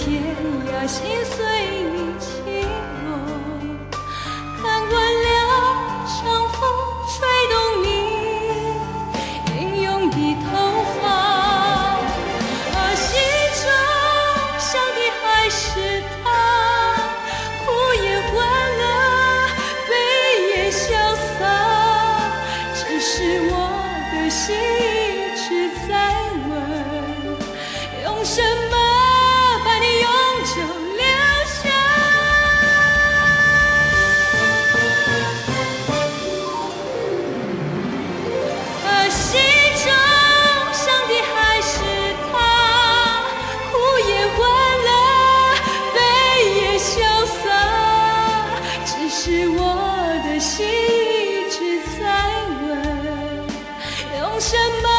天涯，心随你起落。看惯了长风吹动你英勇的头发，而心中想的还是他，苦也欢乐，悲也潇洒。只是我的心一直在问，用什么把你永久留下？而心中想的还是他，苦也欢乐，悲也潇洒。只是我的心一直在问，用什么